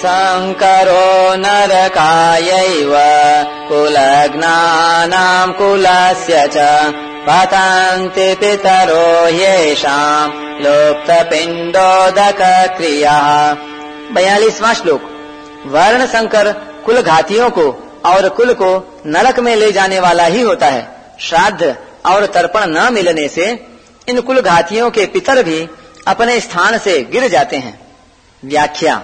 शङ्करो नरकायैव कुलज्ञानाम् कुलस्य च पतन्ति पितरो येषाम् लुप्तपिण्डोदक क्रियाः। 42वां श्लोक। वर्ण संकर कुल घातियों को और कुल को नरक में ले जाने वाला ही होता है। श्राद्ध और तर्पण न मिलने से इन कुल घातियों के पितर भी अपने स्थान से गिर जाते हैं। व्याख्या।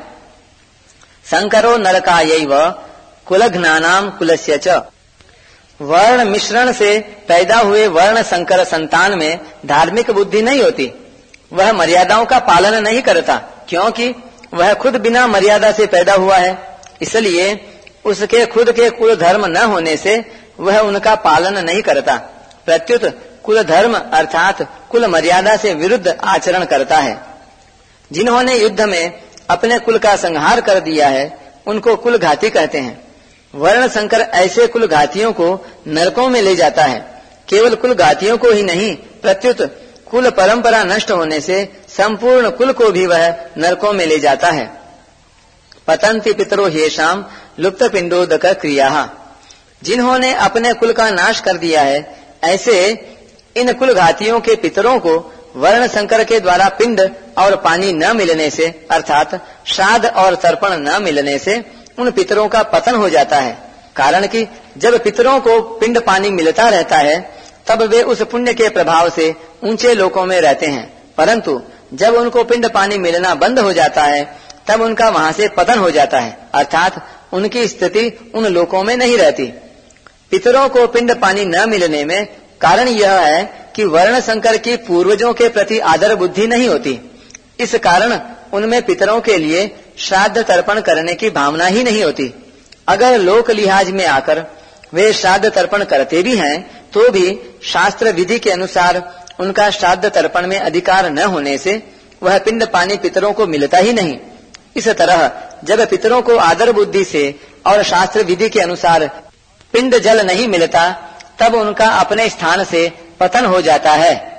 संकरो नरकायैव कुलघ्नानाम कुलस्य च। वर्ण मिश्रण से पैदा हुए वर्ण संकर संतान में धार्मिक बुद्धि नहीं होती। वह मर्यादाओं का पालन नहीं करता, क्योंकि वह खुद बिना मर्यादा से पैदा हुआ है। इसलिए उसके खुद के कुल धर्म न होने से वह उनका पालन नहीं करता, प्रत्युत कुल धर्म अर्थात कुल मर्यादा से विरुद्ध आचरण करता है। जिन्होंने युद्ध में अपने कुल का संहार कर दिया है उनको कुल घाती कहते हैं। वर्ण संकर ऐसे कुल घातियों को नरकों में ले जाता है। केवल कुल घातियों को ही नहीं, प्रत्युत कुल परंपरा नष्ट होने से संपूर्ण कुल को भी वह नरकों में ले जाता है। पतन्ति पितरो ह्येषाम् लुप्त पिंडोदक क्रियाः। जिन्होंने अपने कुल का नाश कर दिया है ऐसे इन कुल घातियों के पितरों को वर्ण संकर के द्वारा पिंड और पानी न मिलने से अर्थात श्राद्ध और तर्पण न मिलने से उन पितरों का पतन हो जाता है। कारण कि जब पितरों को पिंड पानी मिलता रहता है तब वे उस पुण्य के प्रभाव से ऊंचे लोकों में रहते हैं, परंतु जब उनको पिंड पानी मिलना बंद हो जाता है तब उनका वहां से पतन हो जाता है, अर्थात उनकी स्थिति उन लोकों में नहीं रहती। पितरों को पिंड पानी न मिलने में कारण यह है कि वर्ण संकर की पूर्वजों के प्रति आदर बुद्धि नहीं होती। इस कारण उनमें पितरों के लिए श्राद्ध तर्पण करने की भावना ही नहीं होती। अगर लोक लिहाज में आकर वे श्राद्ध तर्पण करते भी हैं तो भी शास्त्र विधि के अनुसार उनका श्राद्ध तर्पण में अधिकार न होने से वह पिंड पानी पितरों को मिलता ही नहीं। इस तरह जब पितरों को आदर बुद्धि से और शास्त्र विधि के अनुसार पिंड जल नहीं मिलता तब उनका अपने स्थान से पतन हो जाता है।